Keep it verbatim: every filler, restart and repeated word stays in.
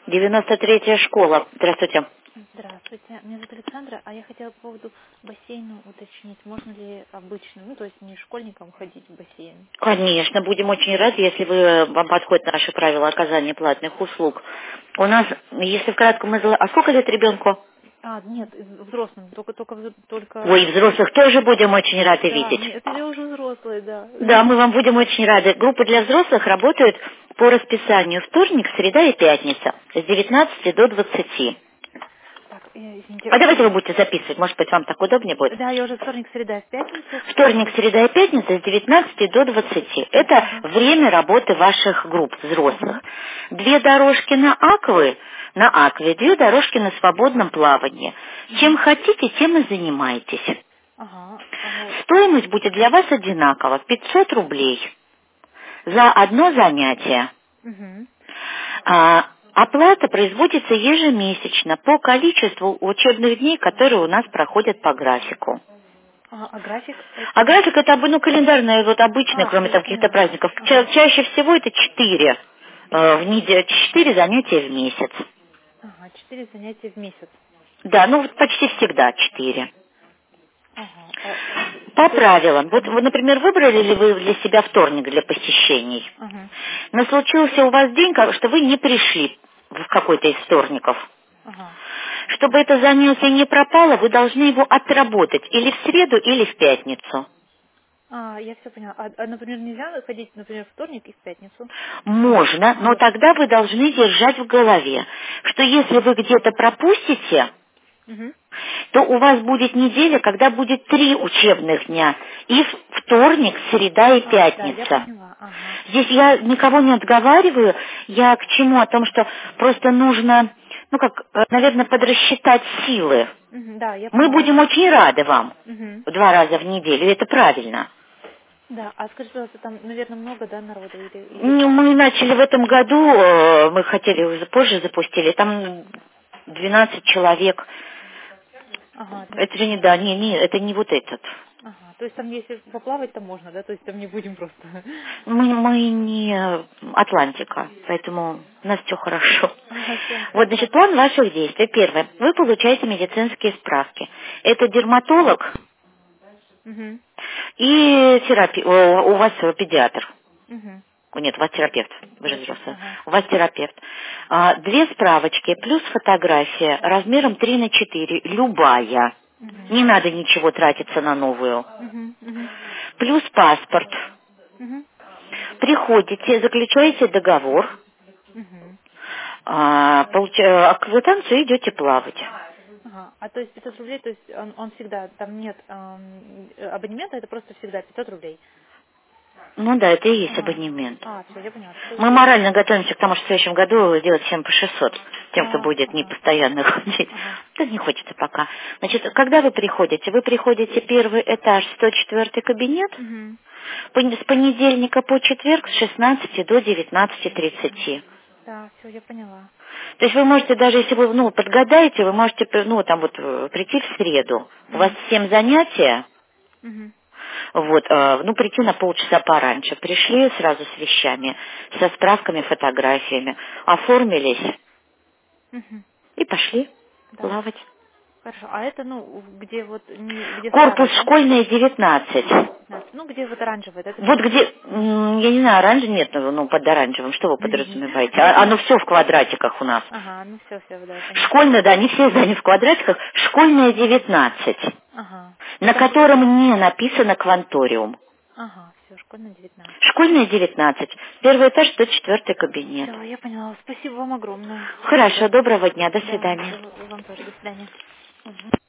девяносто третья школа. Здравствуйте. Здравствуйте, меня зовут Александра, а я хотела по поводу бассейна уточнить, можно ли обычно, ну то есть не школьникам ходить в бассейн? Конечно, будем очень рады, если вы, вам подходят наши правила оказания платных услуг. У нас, если вкратце мы... зала- А сколько лет ребенку? А, нет, взрослым, только, только, взро- только... Ой, взрослых тоже будем очень рады Да, видеть. нет, это уже взрослые, да. Да, мы вам будем очень рады. Группы для взрослых работают по расписанию вторник, среда и пятница с девятнадцати до двадцати. Так, э, извините, А давайте вы вторник. будете записывать, может быть, вам так удобнее будет. Да, я уже вторник, среда, в пятницу. Вторник, среда и пятница с девятнадцати до двадцати. Это Ага. время работы ваших групп взрослых. Угу. Две дорожки на аквы, на акве, две дорожки на свободном плавании. Чем Угу. хотите, тем и занимайтесь. Ага. Ага. Стоимость будет для вас одинакова, пятьсот рублей за одно занятие. Угу. А, оплата производится ежемесячно по количеству учебных дней, которые у нас проходят по графику. А, а график А это... график это обы- ну, календарный, вот обычный, А, кроме все, я там каких-то поняла. праздников. Ча- Ага. чаще всего это четыре э, в неделю, четыре занятия в месяц. Ага, четыре занятия в месяц. Да, ну вот почти всегда четыре. Ага. А, По то есть... правилам. Вот вы, Угу. например, выбрали ли вы для себя вторник для посещений? Ага. Но случился у вас день, как- что вы не пришли в какой-то из вторников. Ага. Чтобы это занятие не пропало, вы должны его отработать или в среду, или в пятницу. А, я все поняла. А, а, например, нельзя ходить, например, в вторник и в пятницу? Можно, но Можно. тогда вы должны держать в голове, что если вы где-то пропустите, Угу. то у вас будет неделя, когда будет три учебных дня. И в- вторник, среда и А, да, я пятница. поняла. Ага. Здесь я никого не отговариваю. Я к чему? О том, что просто нужно, ну как, э, наверное, подрасчитать силы. Мгм, да, я Мы поняла. будем очень рады вам Угу. два раза в неделю, и это правильно. Да, а скажи, пожалуйста, там, наверное, много, да, народу или, или Ну, как? мы начали в этом году, э, мы хотели уже позже запустили, там двенадцать человек. Ага, Это же двенадцать не, человек. да, не, не, это не вот этот. Ага, то есть там, если поплавать, то можно, да? То есть там не будем просто. Мы, мы не Атлантика, поэтому у нас все хорошо. Ага, все, Вот, хорошо. значит, план ваших действий. Первое. Вы получаете медицинские справки. Это дерматолог Угу. и терапи... о, у вас педиатр. Угу. О, нет, у вас терапевт. Вы же Терапевт, взрослый. ага. У вас терапевт. А, две справочки плюс фотография размером три на четыре. Любая. Угу. Не надо ничего тратиться на новую. Угу. Угу. Плюс паспорт. Угу. Приходите, заключаете договор, Угу. а, получа- а квитанцию идете плавать. Ага, а то есть пятьсот рублей, то есть он, он всегда, там нет эм, абонемента, это просто всегда пятьсот рублей. Ну да, это и есть Ага. абонемент. А, все, я поняла, пятьсот Мы рублей. морально готовимся к тому, что в следующем году делать всем по шестьсот. Тем, кто А, будет не ага, постоянно ходить. ага. Да не хочется пока. Значит, когда вы приходите? Вы приходите первый этаж, сто четвёртый кабинет, Угу. пон- с понедельника по четверг с шестнадцати до девятнадцати тридцати. Да, все, я поняла. То есть вы можете, даже если вы ну, подгадаете, вы можете ну, там вот, э, прийти в среду. У вас Угу. семь занятия, Угу. вот, э, ну, прийти на полчаса пораньше. Пришли сразу с вещами, со справками, фотографиями, оформились Угу. и пошли Да. плавать. Хорошо. А это, ну, где вот, не, где Корпус старый, да? школьный девятнадцать. девятнадцать. Ну, где вот оранжевый, да, Вот такой? где, м, я не знаю, оранжевый нет, ну, ну, под оранжевым, что вы подразумеваете? Я А- Оно поняла. все в квадратиках у нас. Ага, ну все, все, да, я поняла. Школьное, да, не все здания в квадратиках, школьное девятнадцать, Ага. И на там, котором не написано кванториум. ага, все, школьный девятнадцать. Школьная девятнадцать. Первый этаж, сто четвёртый кабинет. Все, я поняла. Спасибо вам огромное. Хорошо, доброго дня, до Да, свидания. всего вам тоже. До свидания. Мгм.